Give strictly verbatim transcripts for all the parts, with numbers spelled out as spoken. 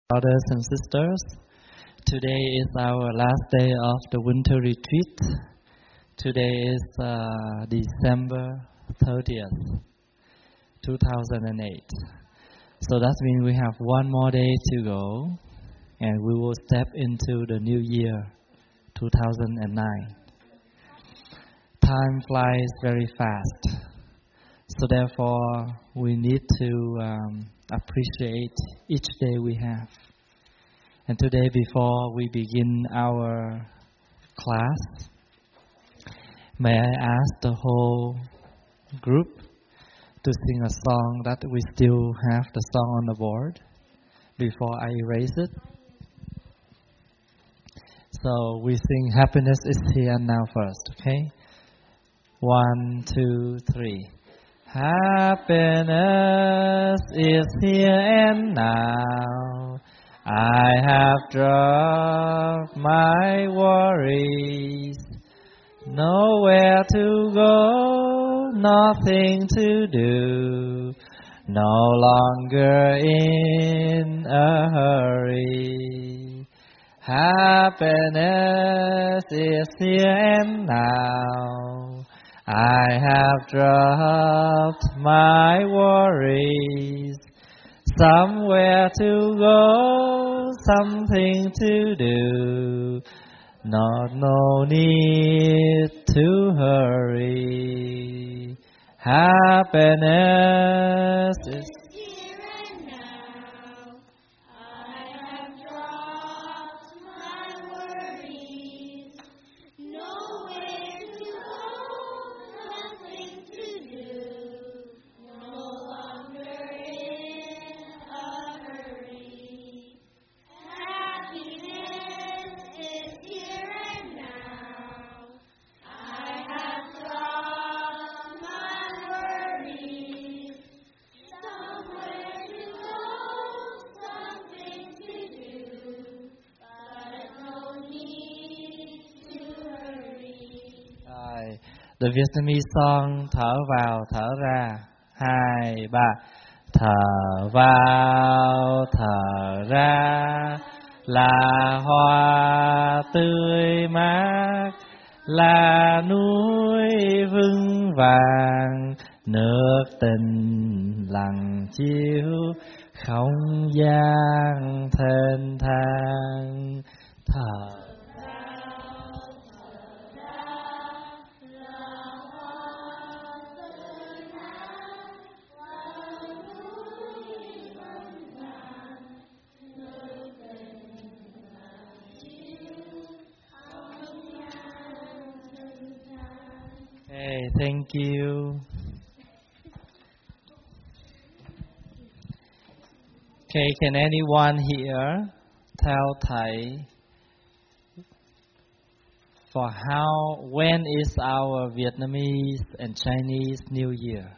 Brothers and sisters, today is our last day of the winter retreat. Today is uh, December thirtieth, two thousand eight. So that means we have one more day to go, and we will step into the new year, two thousand nine. Time flies very fast, so therefore we need to um, appreciate each day we have. And today, before we begin our class, may I ask the whole group to sing a song that we still have the song on the board before I erase it. So we sing Happiness is Here Now first, okay? One, two, three. Happiness is here and now. I have dropped my worries. Nowhere to go, nothing to do. No longer in a hurry. Happiness is here and now. I have dropped my worries. Somewhere to go, something to do. Not no need to hurry. Happiness is here and now. I have dropped my worries. Nowhere to go, nothing to do. No longer in a hurry. Happiness is here and now. I have dropped my worries. Somewhere to go, something to do, but no need to hurry. Rồi, the Vietnamese song thở vào thở ra. Hai, ba. Thở vào thở ra là hoa tươi mát, là núi vững vàng, nước tình lặng chiếu không gian thênh thang. Thở Okay, thank you. Okay, can anyone here tell Thai for how, when is our Vietnamese and Chinese New Year?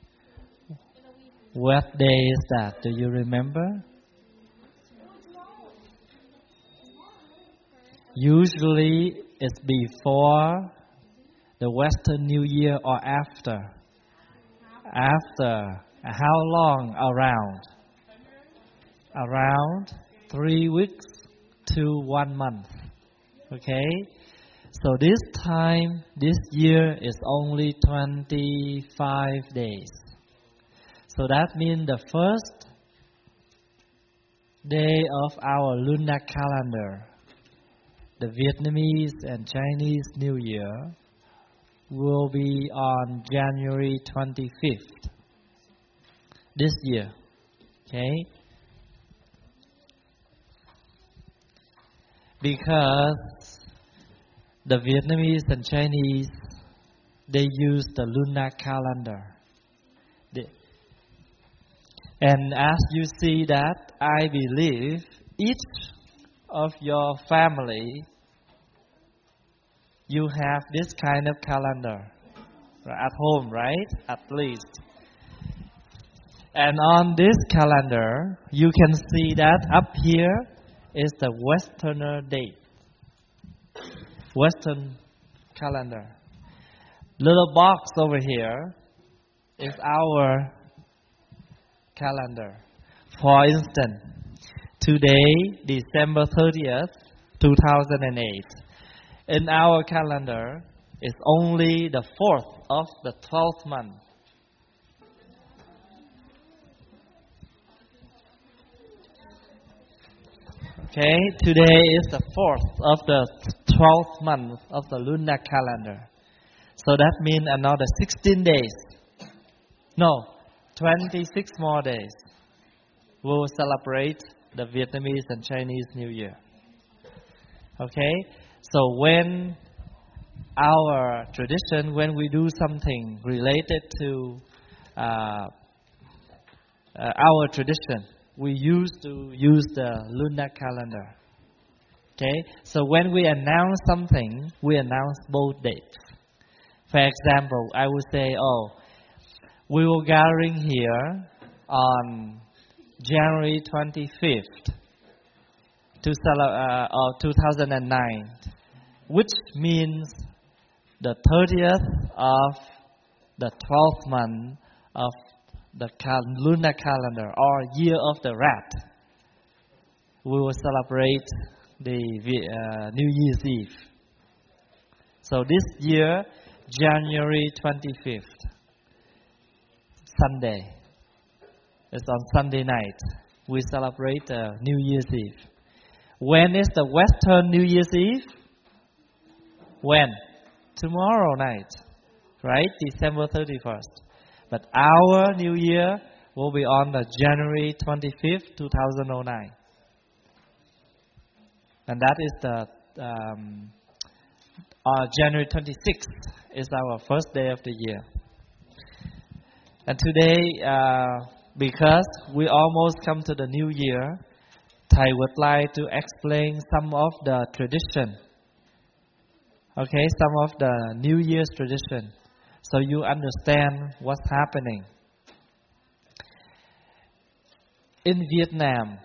What day is that? Do you remember? Usually it's before the Western New Year or after? After. How long around? Around three weeks to one month. Okay? So this time, this year is only twenty-five days. So that means the first day of our lunar calendar, the Vietnamese and Chinese New Year, will be on January twenty-fifth this year. Okay? Because the Vietnamese and Chinese, they use the lunar calendar. They, and as you see that, I believe each of your family, you have this kind of calendar at home, right? At least. And on this calendar, you can see that up here is the Westerner date. Western calendar. Little box over here is our calendar. For instance, today, December thirtieth, two thousand eight. In our calendar, it's only the fourth of the twelfth month. Okay, today is the fourth of the twelfth month of the lunar calendar. So that means another sixteen days. No, twenty-six more days. We'll celebrate the Vietnamese and Chinese New Year. Okay, so when our tradition, when we do something related to uh, uh, our tradition, we used to use the lunar calendar. Okay, so when we announce something, we announce both dates. For example, I would say, oh, we were gathering here on January twenty-fifth, uh, of two thousand nine, which means the thirtieth of the twelfth month of the cal- lunar calendar, or year of the rat. We will celebrate the uh, New Year's Eve. So this year, January twenty-fifth, Sunday. It's on Sunday night. We celebrate uh, New Year's Eve. When is the Western New Year's Eve? When? Tomorrow night, right? December thirty-first. But our New Year will be on the January twenty-fifth, two thousand nine. And that is the um, uh, January twenty-sixth is our first day of the year. And today, uh, because we almost come to the New Year, I would like to explain some of the tradition. Okay, some of the New Year's tradition, so you understand what's happening. In Vietnam,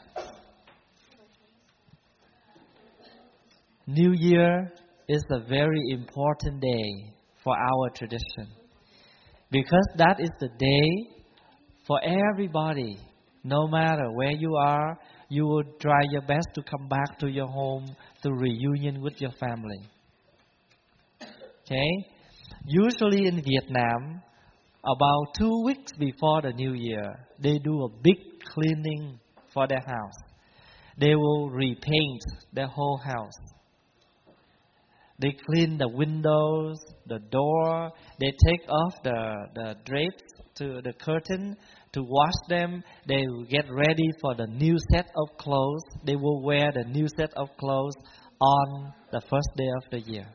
New Year is a very important day for our tradition, because that is the day for everybody, no matter where you are, you will try your best to come back to your home to reunion with your family. Okay? Usually in Vietnam, about two weeks before the New Year, they do a big cleaning for their house. They will repaint their whole house. They clean the windows, the door. They take off the, the drapes to the curtain to wash them. They will get ready for the new set of clothes. They will wear the new set of clothes on the first day of the year.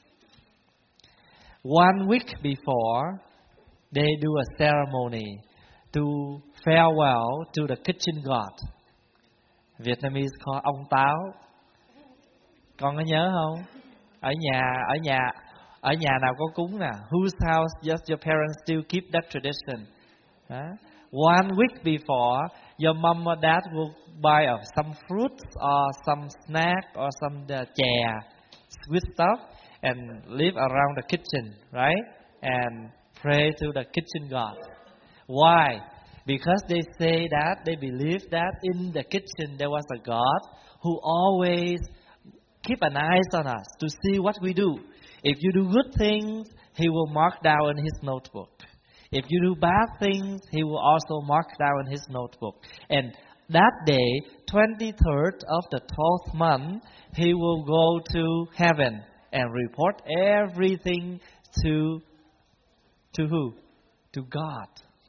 One week before, they do a ceremony to farewell to the kitchen god. Vietnamese call ông táo. Con có nhớ không? Ở nhà, ở nhà, ở nhà nào có cúng nè? Whose house does your parents still keep that tradition? Huh? One week before, your mom or dad will buy uh, some fruits or some snack or some uh, chè, sweet stuff, and live around the kitchen, right? And pray to the kitchen god. Why? Because they say that, they believe that in the kitchen there was a God who always keep an eye on us to see what we do. If you do good things, He will mark down in His notebook. If you do bad things, He will also mark down in His notebook. And that day, twenty-third of the twelfth month, He will go to heaven and report everything to, to who? To God.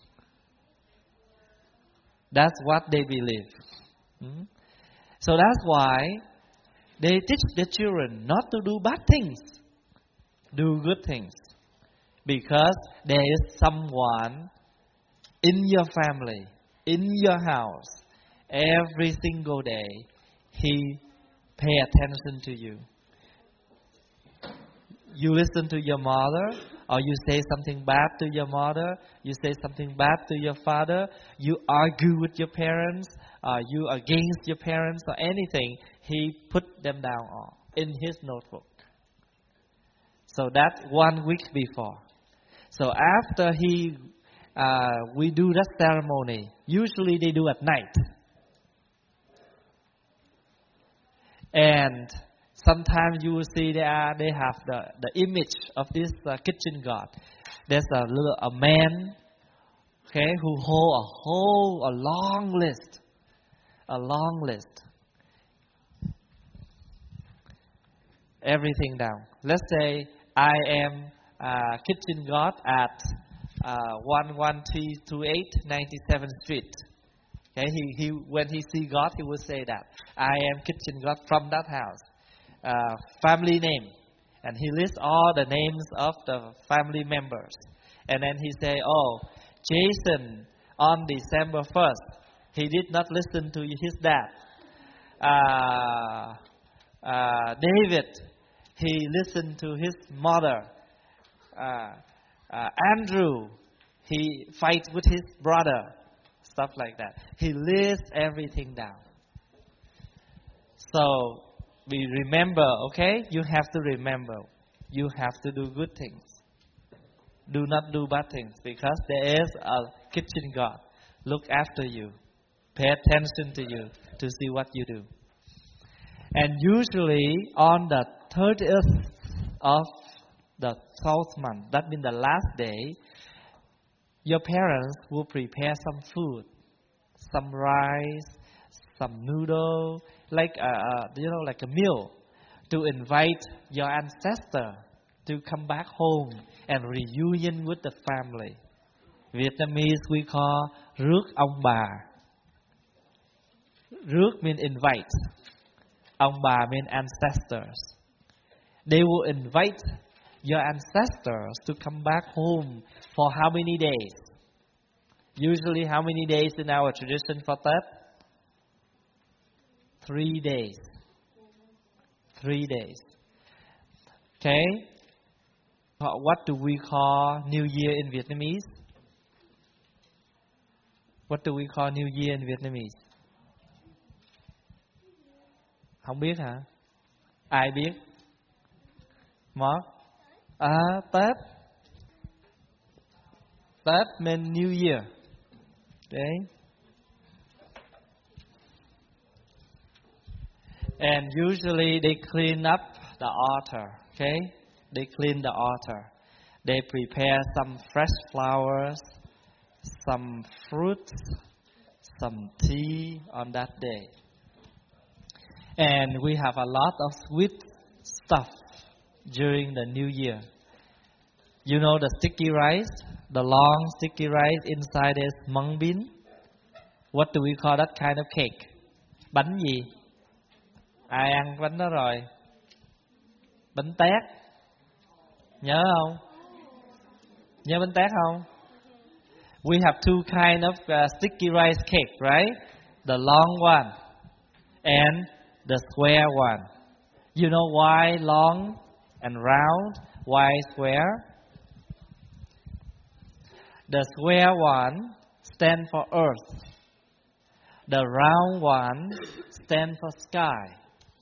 That's what they believe. Hmm? So that's why they teach the children not to do bad things. Do good things. Because there is someone in your family, in your house, every single day, He pay attention to you. You listen to your mother, or you say something bad to your mother, you say something bad to your father, you argue with your parents, or you against your parents, or anything, He put them down all in His notebook. So that's one week before. So after he, uh, we do that ceremony. Usually they do at night. And sometimes you will see they are they have the, the image of this uh, kitchen god. There's a little a man, okay, who hold a whole a long list, a long list. Everything down. Let's say I am uh, kitchen god at uh, one one three two eight ninety-seventh Street. Okay, he, he when he see God, he will say that I am kitchen god from that house. Uh, family name, and he lists all the names of the family members, and then he say, "Oh, Jason on December first, he did not listen to his dad. Uh, uh, David, he listened to his mother. Uh, uh, Andrew, he fight with his brother." Stuff like that. He lists everything down. So we remember, okay? You have to remember. You have to do good things. Do not do bad things, because there is a kitchen god. Look after you. Pay attention to you to see what you do. And usually on the thirtieth of the twelfth month, that means the last day, your parents will prepare some food, some rice, some noodle, like a, a, you know, like a meal, to invite your ancestor to come back home and reunion with the family. Vietnamese we call rước ông bà. Rước means invite. Ông bà means ancestors. They will invite your ancestors to come back home for how many days? Usually how many days in our tradition for Tết? Three days. Three days. Okay? What do we call New Year in Vietnamese? What do we call New Year in Vietnamese? Không biết hả? Ai biết? Mark? À, Tết. Tết means New Year. Okay? And usually they clean up the altar. Okay? They clean the altar. They prepare some fresh flowers, some fruits, some tea on that day. And we have a lot of sweet stuff during the New Year. You know the sticky rice? The long sticky rice inside is mung bean. What do we call that kind of cake? Bánh gì? Ai ăn bánh đó rồi? Bánh tét. Nhớ không? Nhớ bánh tét không? We have two kind of uh, sticky rice cake, right? The long one and the square one. You know why long and round? Why square? The square one stands for earth. The round one stands for sky.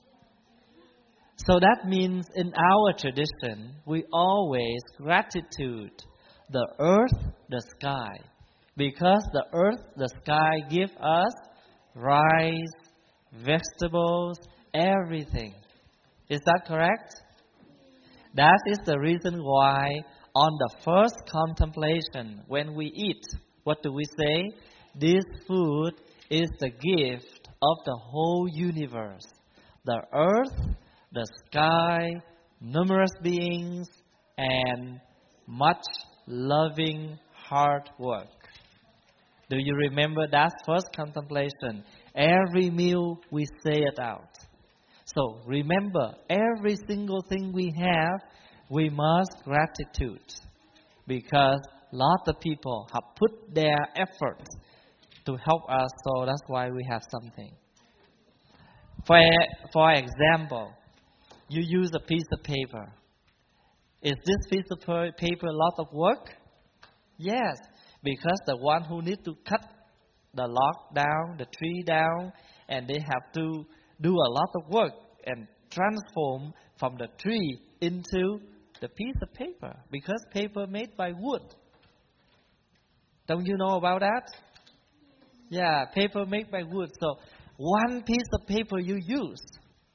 So that means in our tradition, we always gratitude the earth, the sky. Because the earth, the sky give us rice, vegetables, everything. Is that correct? That is the reason why on the first contemplation, when we eat, what do we say? This food is the gift of the whole universe. The earth, the sky, numerous beings, and much loving hard work. Do you remember that first contemplation? Every meal we say it out. So remember, every single thing we have, we must gratitude. Because lots of people have put their effort to help us, so that's why we have something. For, for example, you use a piece of paper. Is this piece of paper a lot of work? Yes, because the one who needs to cut the log down, the tree down, and they have to do a lot of work and transform from the tree into the piece of paper, because paper made by wood. Don't you know about that? Yeah, paper made by wood. So one piece of paper you use,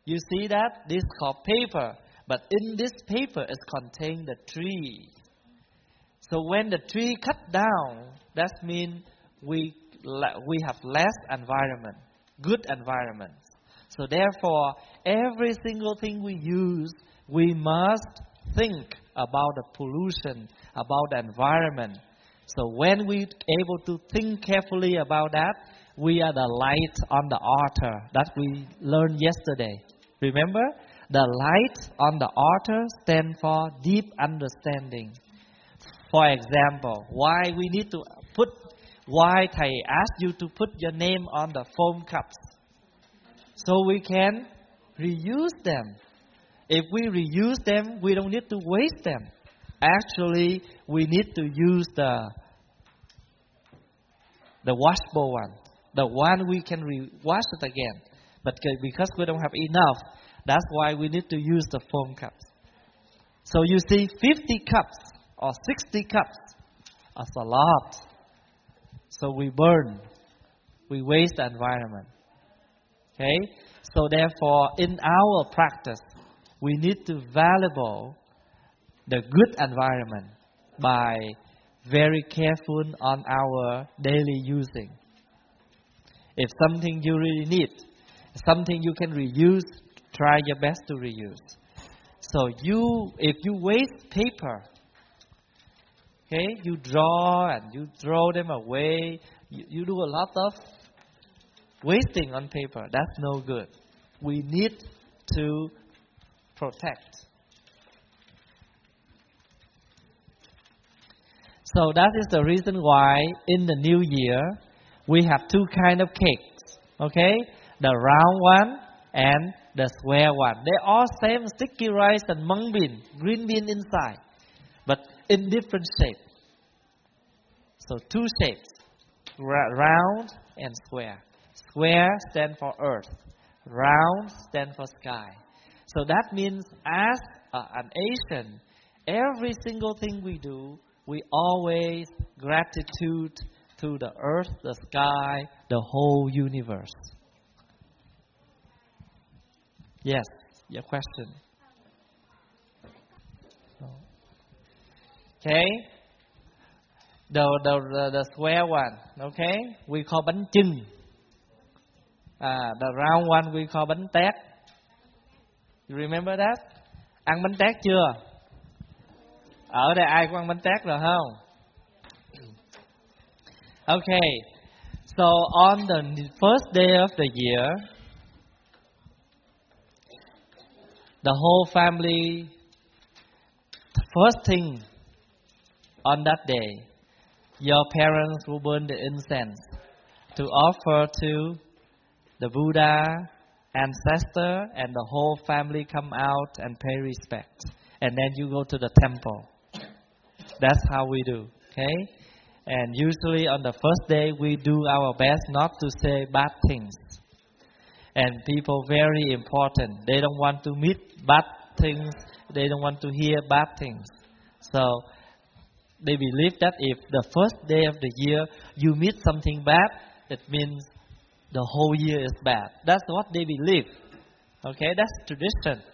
You see that? This is called paper. But in this paper it contains the tree. So when the tree cut down, that means we we have less environment, good environment. So therefore, every single thing we use, we must think about the pollution, about the environment. So when we able to think carefully about that, we are the light on the altar that we learned yesterday. Remember? The light on the altar stands for deep understanding. For example, why we need to put, why Thầy asked you to put your name on the foam cups? So we can reuse them. If we reuse them, we don't need to waste them. Actually, we need to use the the washable one, the one we can re- wash it again. But because we don't have enough, that's why we need to use the foam cups. So you see, fifty cups or sixty cups is a lot. So we burn, we waste the environment. Okay? So therefore, in our practice, we need to value the good environment by very careful on our daily using. If something you really need, something you can reuse, try your best to reuse. So you, if you waste paper, okay, you draw and you throw them away, you, you do a lot of wasting on paper. That's no good. We need to protect. So that is the reason why in the new year we have two kind of cakes. Okay, the round one and the square one. They all same sticky rice and mung bean, green bean inside, but in different shape. So two shapes, round and square. Square stand for earth, round stand for sky. So that means as uh, an Asian, every single thing we do, we always gratitude to the earth, the sky, the whole universe. Yes, your question. Okay, the the the, the square one. Okay, we call bánh chưng. Uh, the round one we call bánh tét. You remember that? Ăn bánh tét chưa? Ở đây ai có ăn bánh tét rồi không? Okay, so on the first day of the year, the whole family, first thing on that day, your parents will burn the incense to offer to the Buddha, ancestor, and the whole family come out and pay respect. And then you go to the temple. That's how we do, okay? And usually on the first day, we do our best not to say bad things. And people very important. They don't want to meet bad things. They don't want to hear bad things. So they believe that if the first day of the year you meet something bad, it means the whole year is bad. That's what they believe. Okay, that's tradition.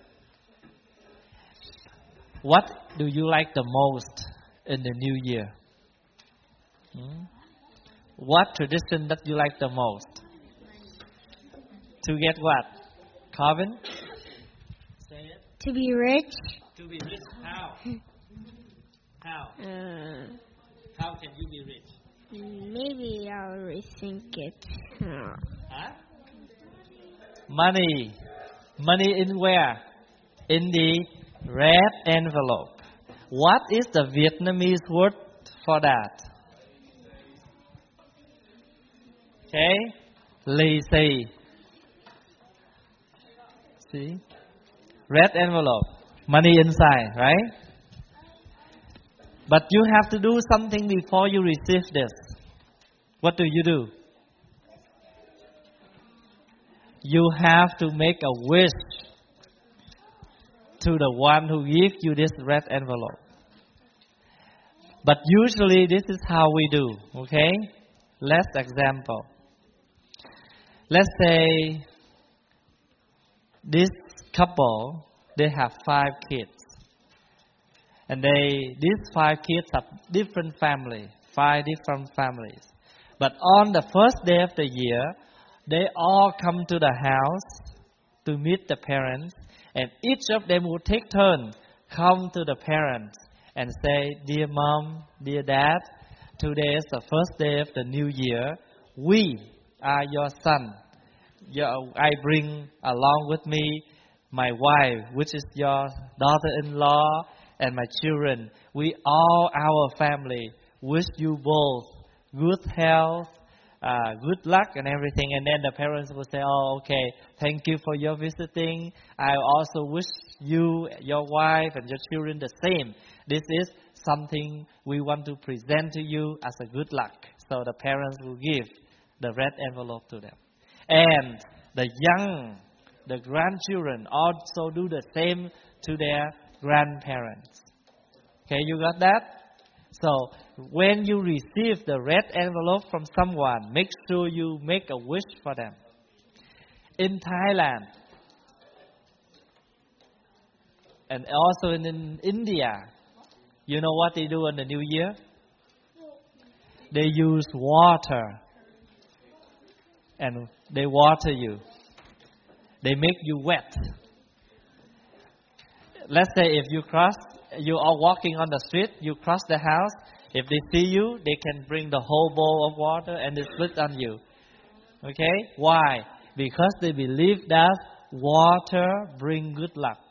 What do you like the most in the new year? Hmm? What tradition that you like the most? To get what? Calvin? Say it. To be rich. To be rich. How? How? Uh, How can you be rich? maybe I'll rethink it. Uh, Huh? Money. Money in where? In the red envelope. What is the Vietnamese word for that? Okay? Lì xì. See? Red envelope. Money inside, right? But you have to do something before you receive this. What do you do? You have to make a wish to the one who gives you this red envelope. But usually this is how we do, okay? Let's example. Let's say this couple, they have five kids. And they, these five kids have different families, five different families. But on the first day of the year, they all come to the house to meet the parents. And each of them will take turn, come to the parents and say, "Dear mom, dear dad, today is the first day of the new year. We are your son. Your, I bring along with me my wife, which is your daughter-in-law, and my children. We all, our family, wish you both good health, uh, good luck and everything." And then the parents will say, "Oh, okay, thank you for your visiting. I also wish you, your wife and your children the same. This is something we want to present to you as a good luck." So the parents will give the red envelope to them. And the young, the grandchildren also do the same to their grandparents. Okay, you got that? So when you receive the red envelope from someone, make sure you make a wish for them. In Thailand, and also in, in India, you know what they do on the New Year? They use water. And they water you. They make you wet. Let's say if you cross, you are walking on the street, you cross the house. If they see you, they can bring the whole bowl of water and they split on you. Okay? Why? Because they believe that water brings good luck.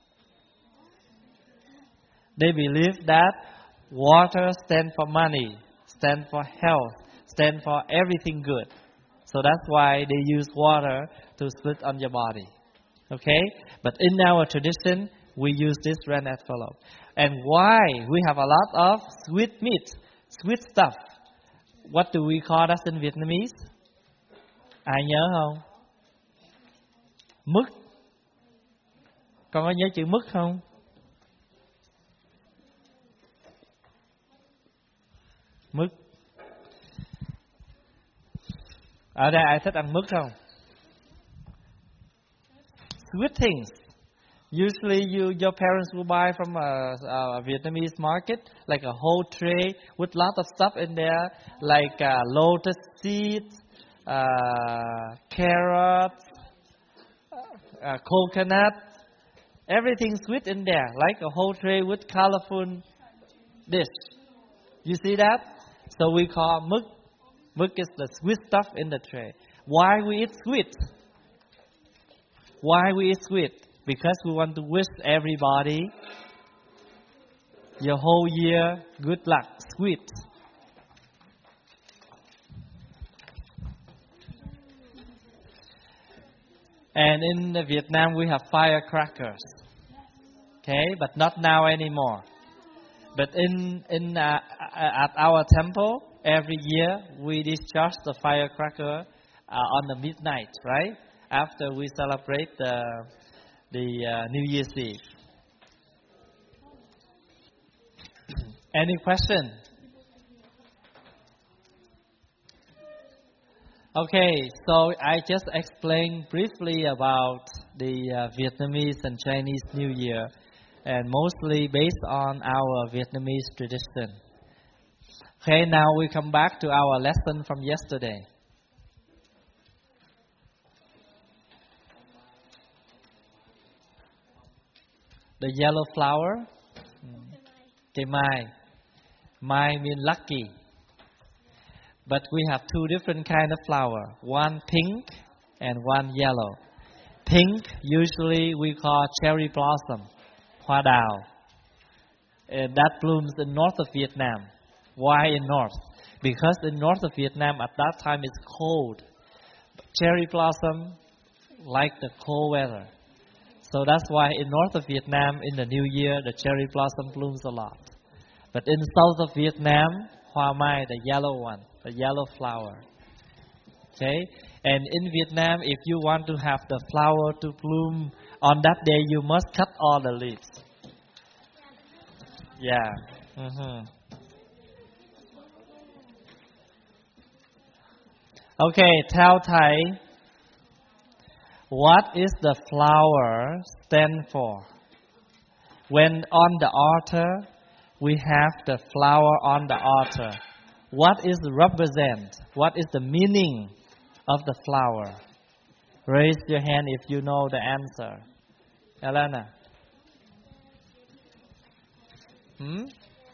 They believe that water stands for money, stands for health, stands for everything good. So that's why they use water to split on your body. Okay? But in our tradition, we use this red envelope. And why? We have a lot of sweet meat, sweet stuff. What do we call that in Vietnamese? Ai nhớ không? Mứt. Con có nhớ chữ mứt không? Mứt. Ở đây ai thích ăn mứt không? Sweet things. Usually you, your parents will buy from a, a Vietnamese market, like a whole tray with lots of stuff in there, like uh, lotus seeds, uh, carrots, uh, coconut, everything sweet in there, like a whole tray with colorful dish. You see that? So we call mứt. Mứt is the sweet stuff in the tray. Why we eat sweet? Why we eat sweet? Because we want to wish everybody your whole year good luck, sweet. And in Vietnam we have firecrackers. Okay, but not now anymore. But in in uh, at our temple, every year we discharge the firecracker uh, on the midnight, right? After we celebrate the the uh, New Year's Eve. Any question? Okay, so I just explained briefly about the uh, Vietnamese and Chinese New Year, and mostly based on our Vietnamese tradition. Okay, now we come back to our lesson from yesterday. The yellow flower, Cây mai. Mai means lucky. But we have two different kind of flower. One pink and one yellow. Pink usually we call cherry blossom, hoa đào. And that blooms in north of Vietnam. Why in north? Because in north of Vietnam at that time it's cold. Cherry blossom like the cold weather. So that's why in north of Vietnam in the new year the cherry blossom blooms a lot. But in south of Vietnam, hoa mai, the yellow one, the yellow flower. Okay? And in Vietnam, if you want to have the flower to bloom on that day, you must cut all the leaves. Yeah. Mm-hmm. Okay, tell Thai. What is the flower stand for? When on the altar, we have the flower on the altar. What is represent? What is the meaning of the flower? Raise your hand if you know the answer. Elena. Hmm?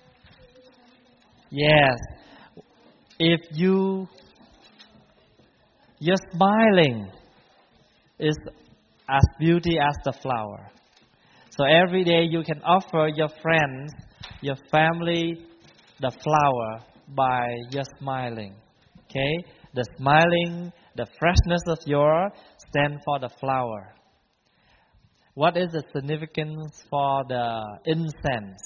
Yes. If you you're smiling is as beauty as the flower. So every day you can offer your friends, your family, the flower by your smiling. Okay? The smiling, the freshness of your stand for the flower. What is the significance for the incense?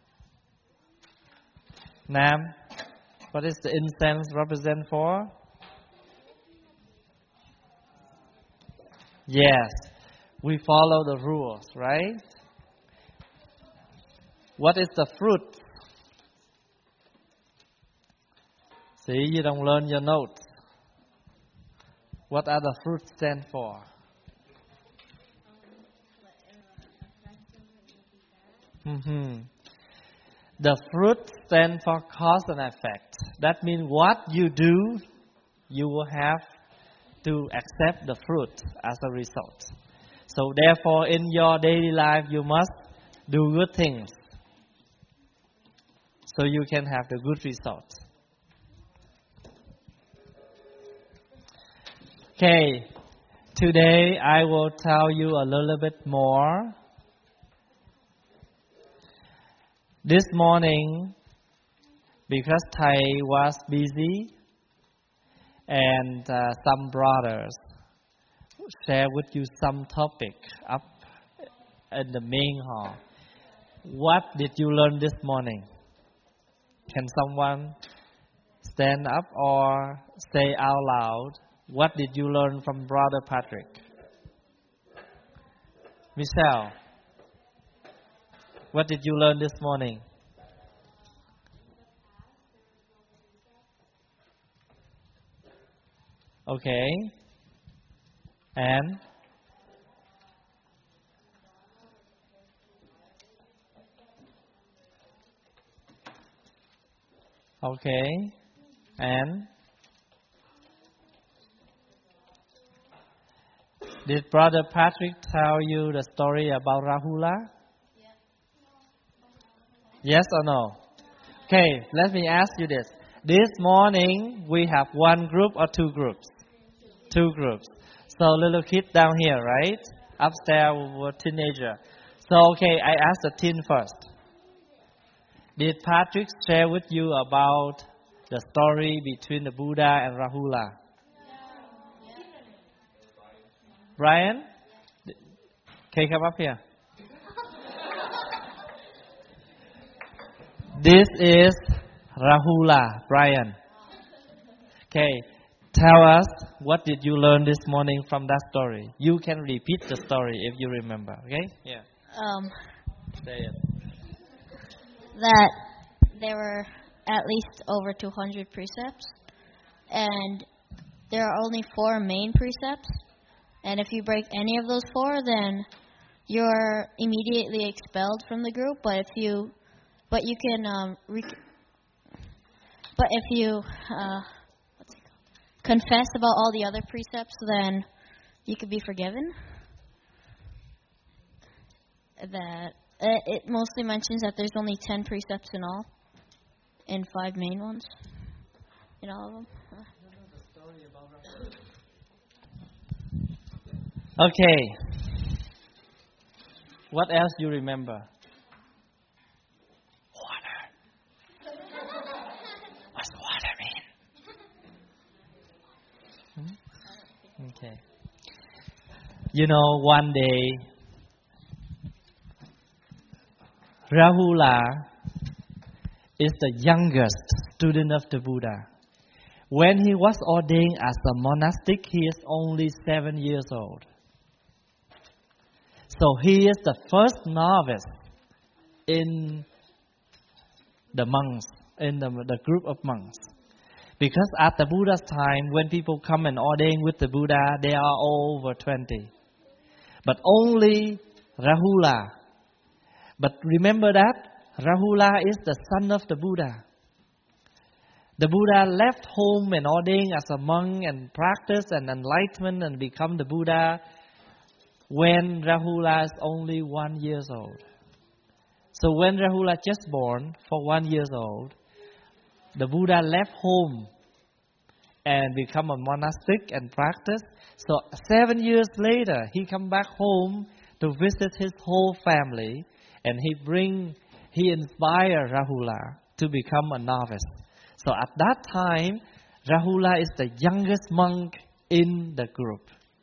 Nam, what is the incense represent for? Yes, we follow the rules, right? What is the fruit? See, you don't learn your notes. What are the fruits stand for? Mm-hmm. The fruit stand for cause and effect. That means what you do, you will have to accept the fruit as a result. So therefore, in your daily life, you must do good things so you can have the good result. Okay, today I will tell you a little bit more. This morning, because Thai was busy and uh, some brothers share with you some topic up in the main hall. What did you learn this morning? Can someone stand up or say out loud? What did you learn from Brother Patrick? Michelle, what did you learn this morning? Okay. And? Okay. And? Did Brother Patrick tell you the story about Rahula? Yes or no? Okay, let me ask you this. This morning, we have one group or two groups? Two groups. So little kid down here, right? Upstairs were teenager. So okay, I ask the teen first. Did Patrick share with you about the story between the Buddha and Rahula? Brian? Can you come up here? This is Rahula, Brian. Okay, tell us what did you learn this morning from that story. You can repeat the story if you remember. Okay? Yeah. Um, Say it. that there were at least over two hundred precepts, and there are only four main precepts. And if you break any of those four, then you're immediately expelled from the group. But if you, but you can, um, rec- but if you uh, what's it called? confess about all the other precepts, then you could be forgiven. That uh, it mostly mentions that there's only ten precepts in all, and five main ones in all of them. Okay. What else do you remember? Water. What's water mean? Hmm? Okay. You know, one day, Rahula is the youngest student of the Buddha. When he was ordained as a monastic, he is only seven years old. So he is the first novice in the monks, in the, the group of monks. Because at the Buddha's time, when people come and ordain with the Buddha, they are all over twenty. but only Rahula. But remember that Rahula is the son of the Buddha. The Buddha left home and ordained as a monk and practiced and enlightenment and become the Buddha when Rahula is only one year old. So when Rahula just born for one year old, the Buddha left home and become a monastic and practice. So seven years later, he come back home to visit his whole family, and he bring, he inspire Rahula to become a novice. So at that time, Rahula is the youngest monk in the group.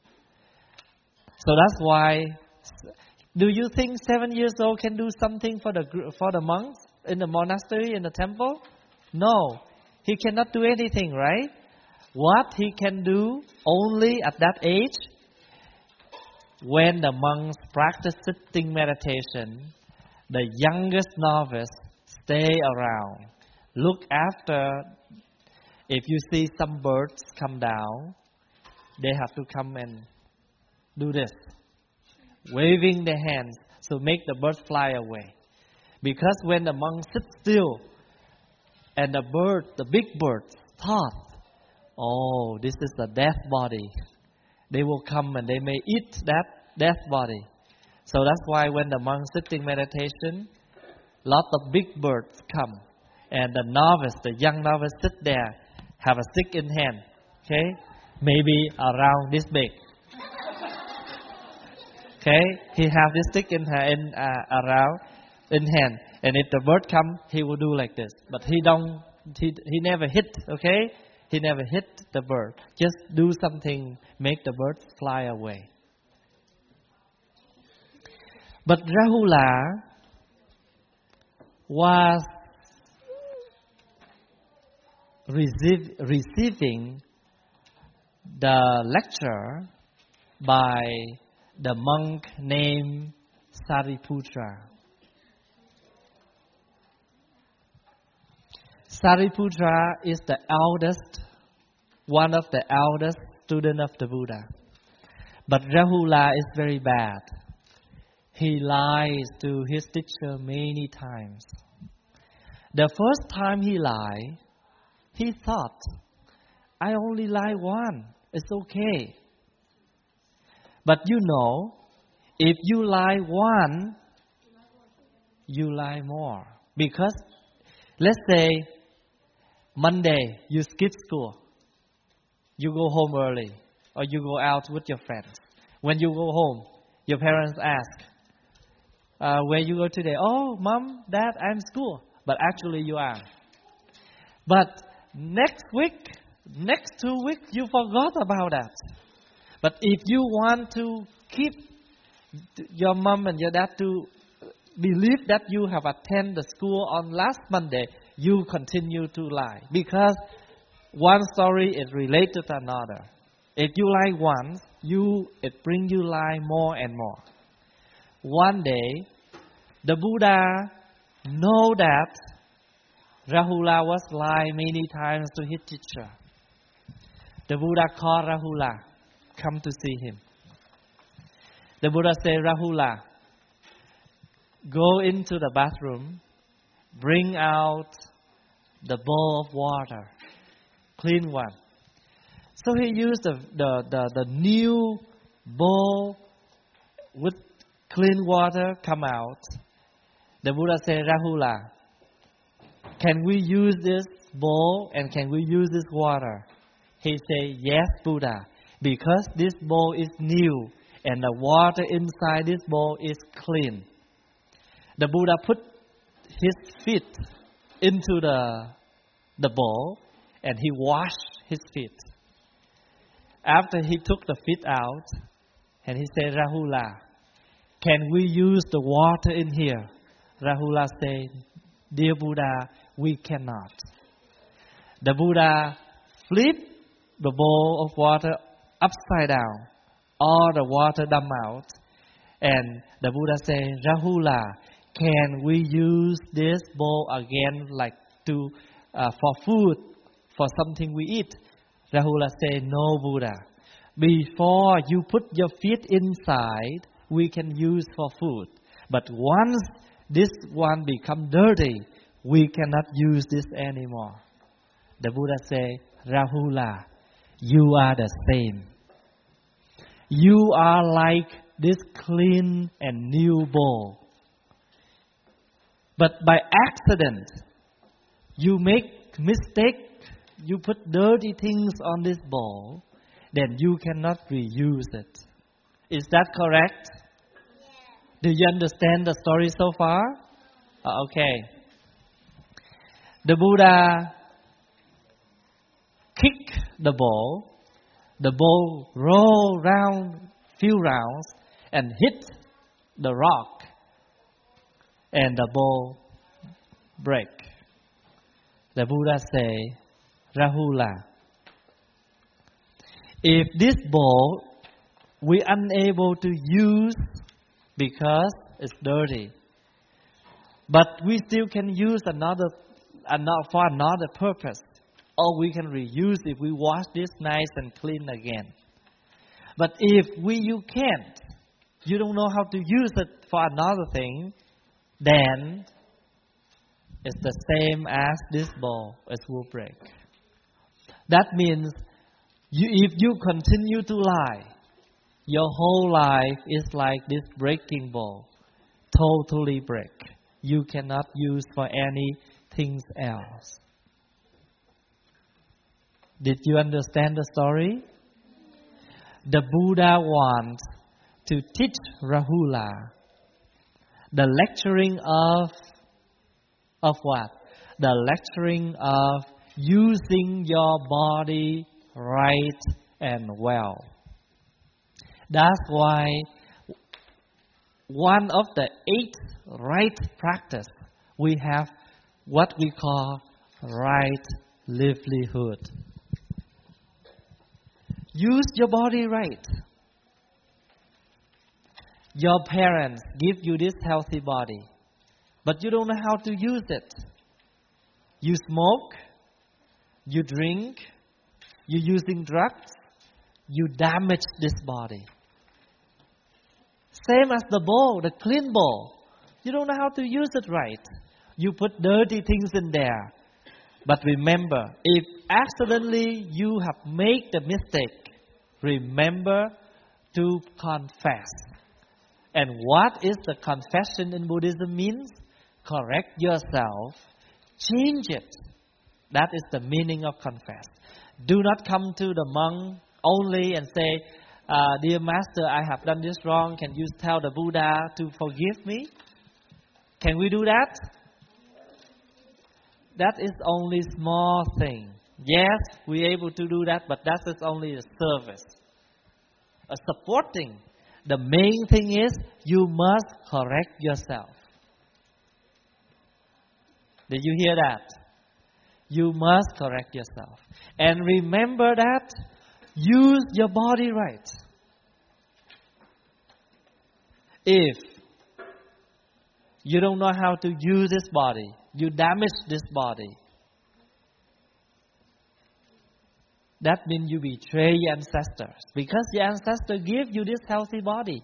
So that's why. Do you think seven years old can do something for the for the monks in the monastery, in the temple? No, he cannot do anything, right? What he can do only at that age, when the monks practice sitting meditation, the youngest novice stay around, look after. If you see some birds come down, they have to come and do this, waving their hands, so make the birds fly away. Because when the monks sit still, and the bird, the big birds, thought, oh, this is a death body, they will come and they may eat that death body. So that's why when the monks sitting meditation, lots of big birds come, and the novice, the young novice, sit there, have a stick in hand, okay, maybe around this big. Okay, he have this stick in her in uh, around in hand, and if the bird come, he will do like this. But he don't, he he never hit. Okay, he never hit the bird. Just do something, make the birds fly away. But Rahula was receive, receiving the lecture by the monk named Sariputra. Sariputra is the eldest, one of the eldest student of the Buddha. But Rahula is very bad. He lies to his teacher many times. The first time he lied, he thought, I only lie one, it's okay. But you know, if you lie one, you lie more. Because, let's say, Monday, you skip school. You go home early. Or you go out with your friends. When you go home, your parents ask, uh, where you go today? Oh, Mom, Dad, I'm school. But actually you are. But next week, next two weeks, you forgot about that. But if you want to keep your mom and your dad to believe that you have attended the school on last Monday, you continue to lie. Because one story is related to another. If you lie once, you it brings you lie more and more. One day, the Buddha know that Rahula was lie many times to his teacher. The Buddha called Rahula, come to see him. The Buddha said, Rahula, go into the bathroom, bring out the bowl of water, clean one. So he used the, the, the, the new bowl with clean water come out. The Buddha said, Rahula, can we use this bowl and can we use this water? He said, yes, Buddha, because this bowl is new and the water inside this bowl is clean. The Buddha put his feet into the, the bowl and he washed his feet. After he took the feet out, and he said, Rahula, can we use the water in here? Rahula said, dear Buddha, we cannot. The Buddha flipped the bowl of water upside down. All the water dumped out. And the Buddha said, Rahula, can we use this bowl again like to uh, for food, for something we eat? Rahula said, no, Buddha. Before you put your feet inside, we can use for food. But once this one become dirty, we cannot use this anymore. The Buddha say, Rahula, you are the same. You are like this clean and new bowl. But by accident, you make mistake, you put dirty things on this bowl, then you cannot reuse it. Is that correct? Yeah. Do you understand the story so far? Uh, okay. The Buddha kicked the bowl. The bowl rolled round few rounds and hit the rock, and the bowl break. The Buddha say, Rahula, if this bowl we unable to use because it's dirty, but we still can use another, another for another purpose, or we can reuse if we wash this nice and clean again. But if we you can't, you don't know how to use it for another thing, then it's the same as this bowl, it will break. That means you, if you continue to lie, your whole life is like this breaking bowl, totally break. You cannot use for anything else. Did you understand the story? The Buddha wants to teach Rahula the lecturing of of what? The lecturing of using your body right and well. That's why one of the eight right practice we have what we call right livelihood. Use your body right. Your parents give you this healthy body, but you don't know how to use it. You smoke, you drink, you're using drugs, you damage this body. Same as the bowl, the clean bowl. You don't know how to use it right. You put dirty things in there. But remember, if accidentally you have made the mistake, remember to confess. And what is the confession in Buddhism means? Correct yourself, change it. That is the meaning of confess. Do not come to the monk only and say, uh, Dear Master, I have done this wrong. Can you tell the Buddha to forgive me? Can we do that? That is only small thing. Yes, we're able to do that, but that is only a service. A supporting. The main thing is you must correct yourself. Did you hear that? You must correct yourself. And remember that, use your body right. If you don't know how to use this body, you damage this body, that means you betray your ancestors. Because your ancestors give you this healthy body.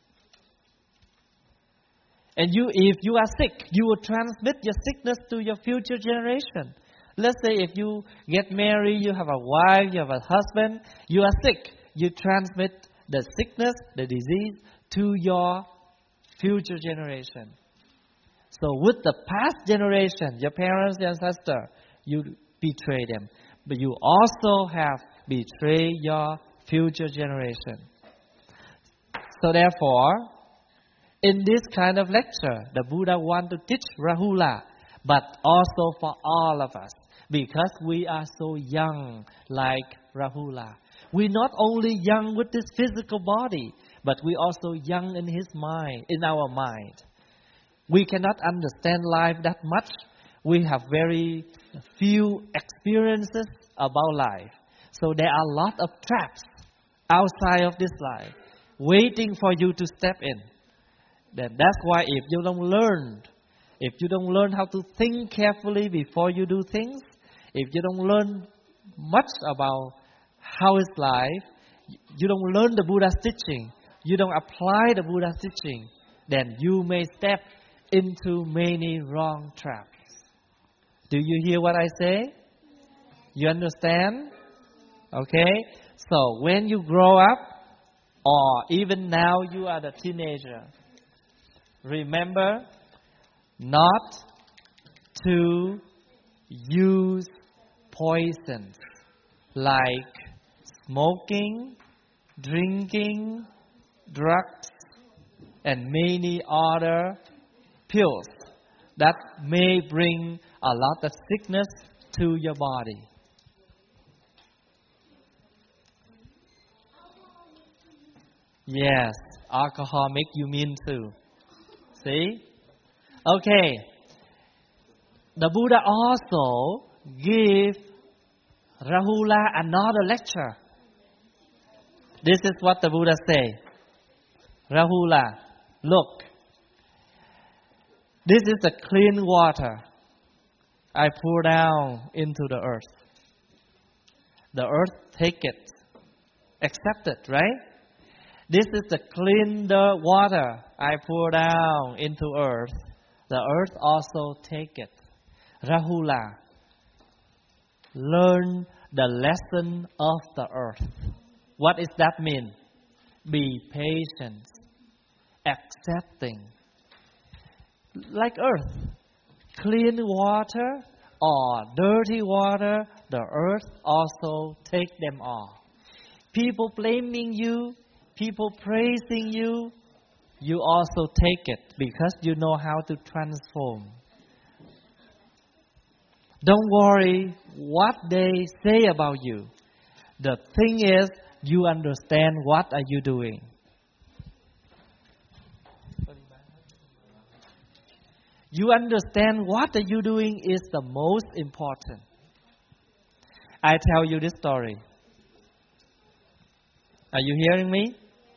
And you, if you are sick, you will transmit your sickness to your future generation. Let's say if you get married, you have a wife, you have a husband, you are sick. You transmit the sickness, the disease to your future generation. So with the past generation, your parents, your ancestors, you betray them. But you also have betrayed your future generation. So therefore, in this kind of lecture, the Buddha wants to teach Rahula, but also for all of us. Because we are so young like Rahula. We're not only young with this physical body, but we're also young in his mind, in our mind. We cannot understand life that much. We have very few experiences about life. So there are a lot of traps outside of this life waiting for you to step in. Then that's why if you don't learn, if you don't learn how to think carefully before you do things, if you don't learn much about how is life, you don't learn the Buddha's teaching, you don't apply the Buddha's teaching, then you may step into many wrong traps. Do you hear what I say? You understand? Okay? So when you grow up, or even now you are the teenager, remember not to use poisons like smoking, drinking, drugs, and many other pills that may bring a lot of sickness to your body. Yes, alcohol make you mean too. See? Okay. The Buddha also gave Rahula another lecture. This is what the Buddha say. Rahula, look. This is the clean water I pour down into the earth. The earth take it, accept it, right? This is the clean the water I pour down into earth. The earth also take it. Rahula, learn the lesson of the earth. What does that mean? Be patient, accepting. Like earth, clean water or dirty water, the earth also take them all. People blaming you, people praising you, you also take it because you know how to transform. Don't worry what they say about you. The thing is, you understand what are you doing. You understand what are you doing is the most important. I tell you this story. Are you hearing me?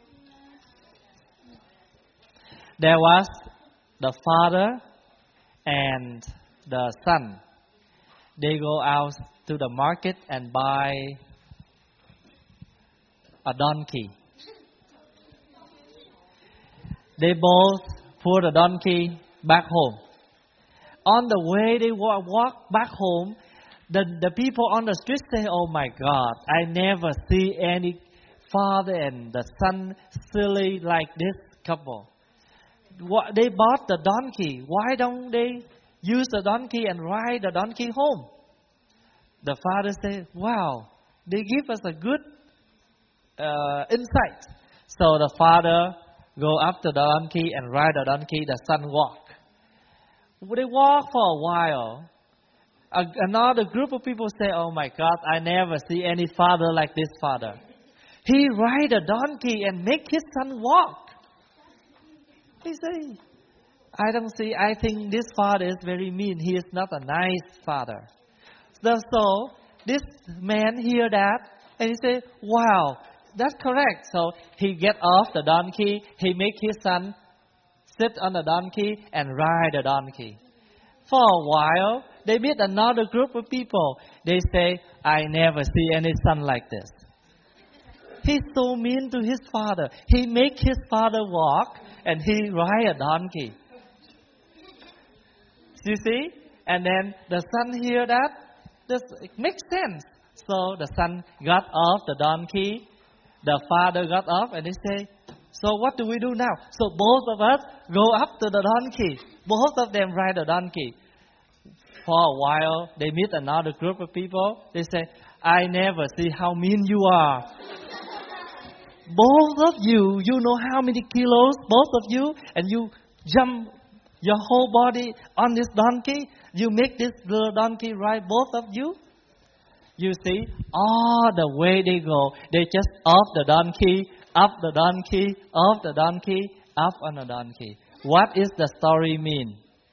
There was the father and the son. They go out to the market and buy a donkey. They both put the donkey back home. On the way they walk, walk back home, the, the people on the street say, "Oh my God, I never see any father and the son silly like this couple. What, they bought the donkey. Why don't they use the donkey and ride the donkey home?" The father said, "Wow, they give us a good uh, insight." So the father go after the donkey and ride the donkey. The son walk. They walk for a while. A, another group of people say, "Oh my God, I never see any father like this father. He ride a donkey and make his son walk." He say, "I don't see. I think this father is very mean. He is not a nice father." So, so this man hear that and he say, "Wow, that's correct." So he get off the donkey. He make his son sit on the donkey and ride the donkey. For a while, they meet another group of people. They say, "I never see any son like this. He's so mean to his father. He make his father walk and he ride a donkey." You see? And then the son hear that. This it makes sense. So the son got off the donkey. The father got off and they say, "So what do we do now?" So both of us go up to the donkey. Both of them ride the donkey. For a while, they meet another group of people. They say, "I never see how mean you are. Both of you, you know how many kilos, both of you, and you jump your whole body on this donkey. You make this little donkey ride, both of you." You see, all the way they go, they just off the donkey, up the donkey, off the donkey, up on the donkey. What is the story mean?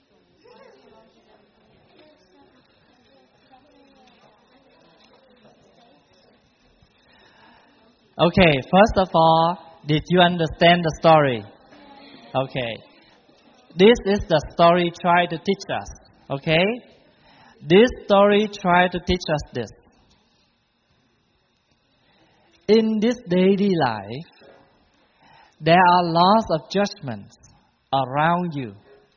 Okay, first of all, did you understand the story? Okay. This is the story try to teach us. Okay? This story try to teach us this. In this daily life, There are lots of judgments around you.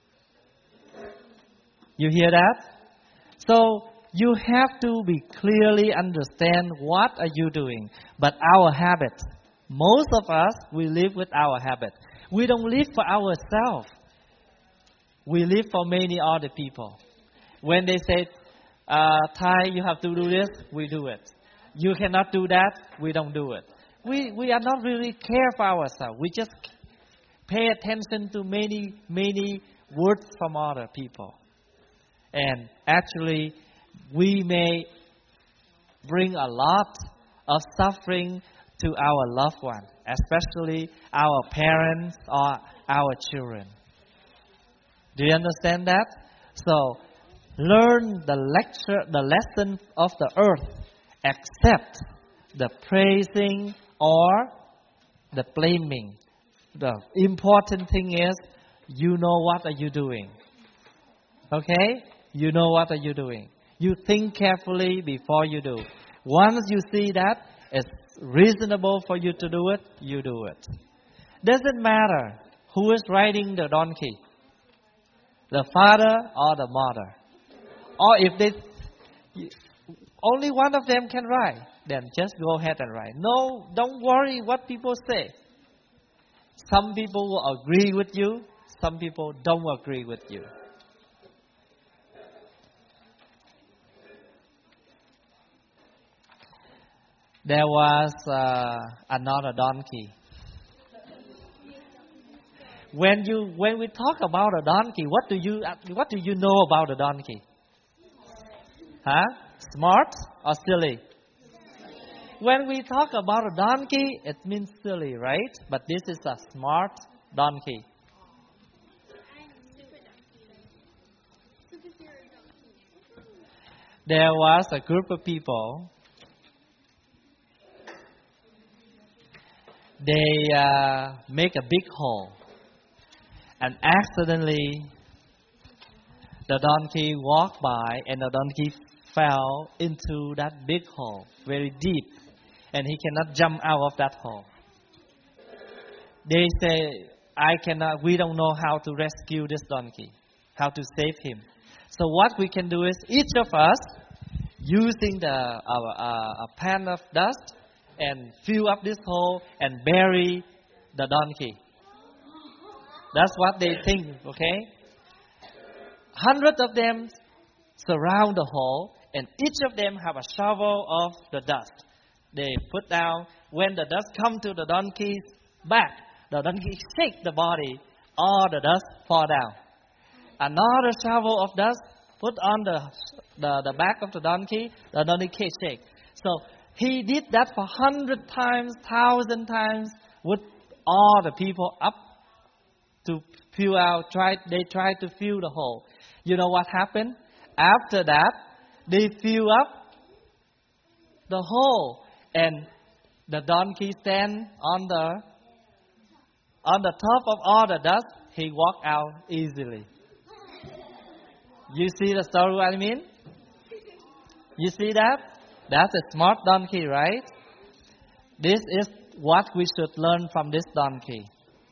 You hear that? So you have to be clearly understand what are you doing. But our habit, most of us, we live with our habit. We don't live for ourselves. We live for many other people. When they say, uh, Thai, you have to do this, we do it. You cannot do that, we don't do it. We we are not really care for ourselves. We just pay attention to many, many words from other people. And actually, we may bring a lot of suffering to our loved one, especially our parents or our children. Do you understand that? So, learn the lecture, the lesson of the earth, except the praising or the blaming. The important thing is, you know what are you doing. Okay? You know what are you doing. You think carefully before you do. Once you see that it's reasonable for you to do it, you do it. Doesn't matter who is riding the donkey, the father or the mother. Or if they only one of them can ride, then just go ahead and ride. No, don't worry what people say. Some people will agree with you, some people don't agree with you. There was uh, another donkey. When you when we talk about a donkey, what do you what do you know about a donkey? Huh? Smart or silly? When we talk about a donkey, it means silly, right? But this is a smart donkey. There was a group of people. They uh, make a big hole, and accidentally the donkey walked by, and the donkey fell into that big hole, very deep, and he cannot jump out of that hole. They say, I cannot, we don't know how to rescue this donkey, how to save him. So what we can do is, each of us, using the our, uh, a pan of dust, and fill up this hole and bury the donkey. That's what they think, okay? Hundreds of them surround the hole, and each of them have a shovel of the dust. They put down, when the dust comes to the donkey's back, the donkey shakes the body, all the dust fall down. Another shovel of dust put on the, the, the back of the donkey, the donkey shakes. So he did that for hundred times, thousand times, with all the people up to fill out. Try, they tried to fill the hole. You know what happened? After that, they fill up the hole, and the donkey stand on the on the top of all the dust. He walked out easily. You see the story what I mean? You see that? That's a smart donkey, right? This is what we should learn from this donkey.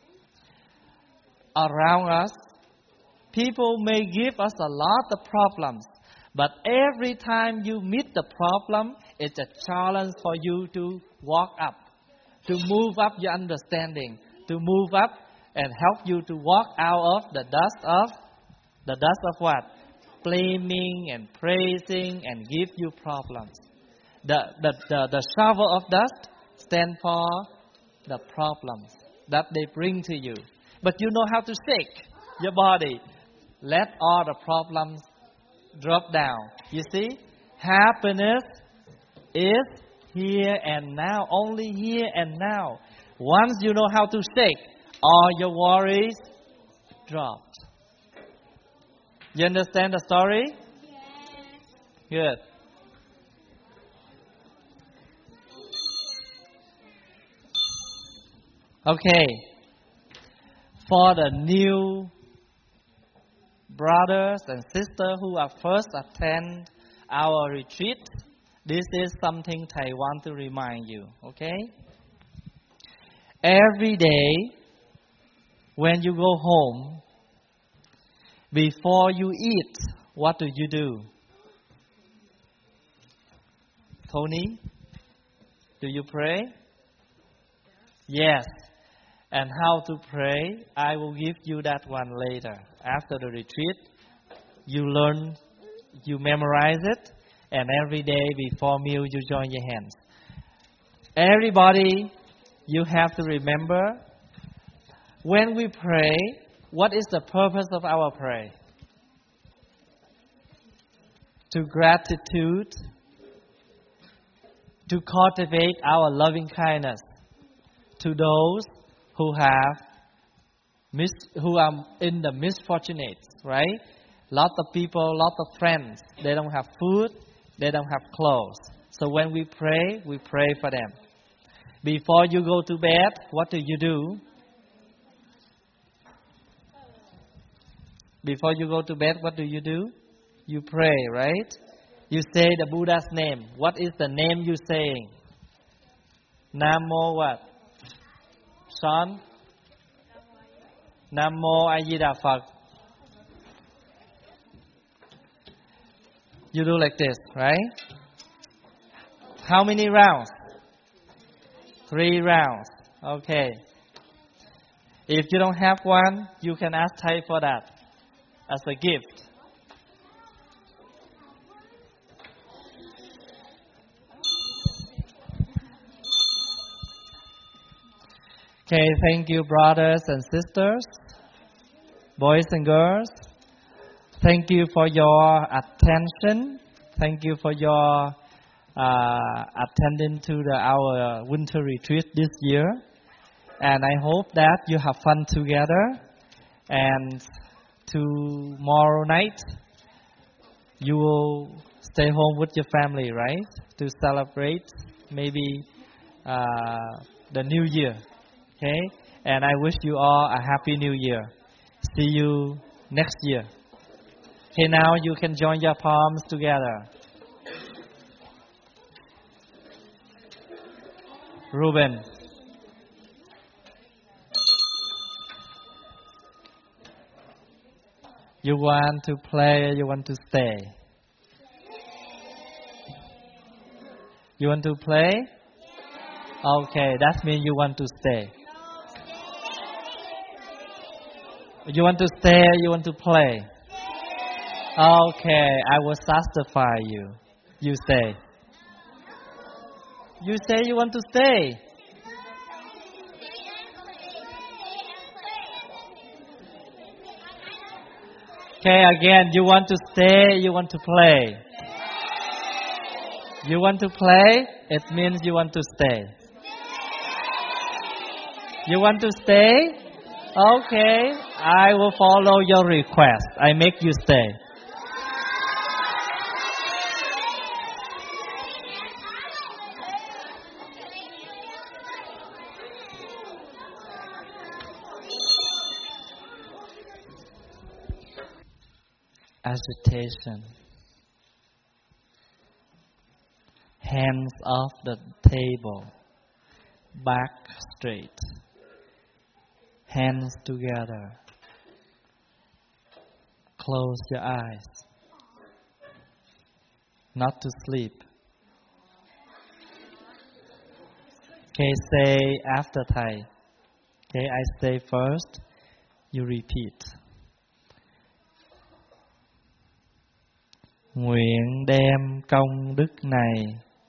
Around us, people may give us a lot of problems, but every time you meet the problem, it's a challenge for you to walk up, to move up your understanding, to move up and help you to walk out of the dust of, the dust of what? Blaming and praising and give you problems. The, the, the, the shovel of dust stands for the problems that they bring to you. But you know how to shake your body. Let all the problems drop down. You see, happiness is here and now, only here and now. Once you know how to shake, all your worries drop. You understand the story? Yes. Good. Okay. For the new brothers and sisters who are first attend our retreat, this is something I want to remind you. Okay? Every day when you go home, before you eat, what do you do? Tony, do you pray? Yes. And how to pray, I will give you that one later. After the retreat, you learn, you memorize it, and every day before meal you join your hands. Everybody, you have to remember, when we pray, what is the purpose of our prayer? To gratitude, to cultivate our loving kindness to those who have mis who are in the misfortunate, right? Lot of people, lot of friends, they don't have food, they don't have clothes. So when we pray, we pray for them. Before you go to bed, what do you do? Before you go to bed, what do you do? You pray, right? You say the Buddha's name. What is the name you saying? Namo what? Son? Namo A Di Đà Phật. You do like this, right? How many rounds? Three rounds. Okay. If you don't have one, you can ask Thai for that as a gift. Okay, thank you, brothers and sisters, boys and girls. Thank you for your attention. Thank you for your uh, attending to the, our winter retreat this year. And I hope that you have fun together. And tomorrow night, you will stay home with your family, right? To celebrate maybe uh, the New Year. Okay? And I wish you all a happy New Year. See you next year. Okay, now you can join your palms together. Ruben. You want to play or you want to stay? You want to play? Okay, that means you want to stay. You want to stay or you want to play? Okay, I will satisfy you. You stay. You say you want to stay. Okay, again, you want to stay, you want to play. You want to play, it means you want to stay. You want to stay? Okay, I will follow your request. I make you stay. Agitation. Hands off the table. Back straight. Hands together. Close your eyes. Not to sleep. Okay, say after Thai. Okay, I say first. You repeat. Nguyện đem công đức này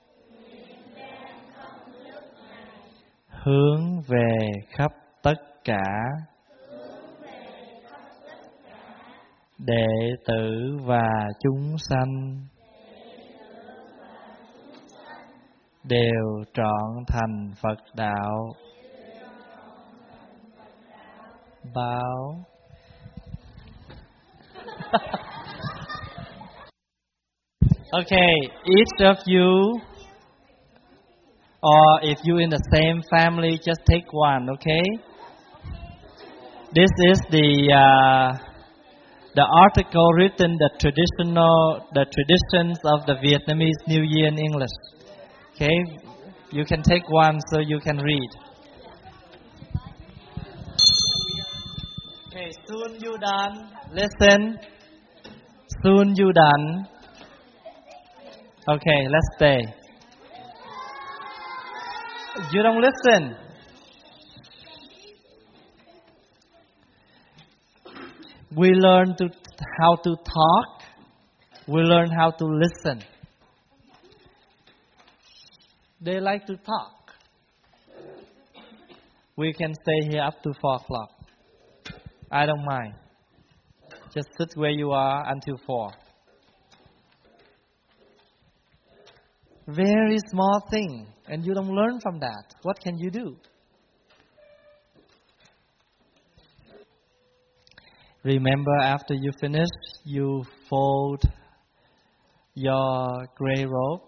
hướng về khắp tất cả đệ tử và chúng sanh đều trọn thành Phật đạo. Báo. Okay, each of you, or if you in the same family, just take one, okay? This is the uh, the article written, the traditional, the traditions of the Vietnamese New Year in English. Okay, you can take one so you can read. Okay, soon you done. Listen. Soon you done. Okay, let's stay. You don't listen. We learn to how to talk. We learn how to listen. They like to talk. We can stay here up to four o'clock. I don't mind. Just sit where you are until four. Very small thing, and you don't learn from that. What can you do? Remember, after you finish, you fold your gray robe,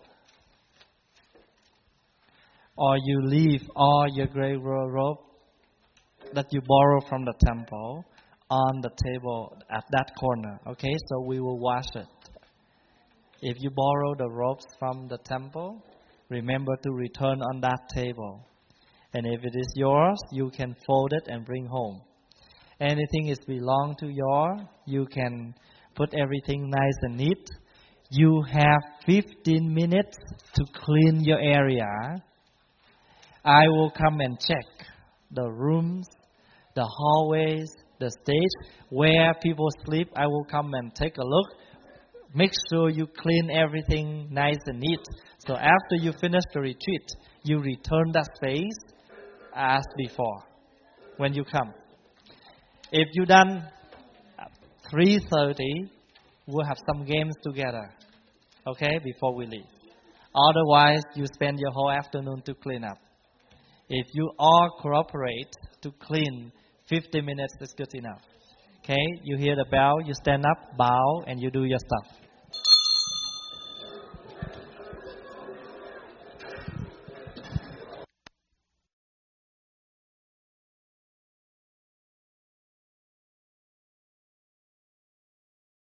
or you leave all your gray robe that you borrow from the temple on the table at that corner. Okay, so we will wash it. If you borrow the robes from the temple, remember to return on that table. And if it is yours, you can fold it and bring home. Anything is belong to your, you can put everything nice and neat. You have fifteen minutes to clean your area. I will come and check the rooms, the hallways, the stage, where people sleep. I will come and take a look. Make sure you clean everything nice and neat. So after you finish the retreat, you return that space as before when you come. If you done three thirty, we'll have some games together, okay, before we leave. Otherwise, you spend your whole afternoon to clean up. If you all cooperate to clean, fifty minutes is good enough. Okay, you hear the bell, you stand up, bow, and you do your stuff.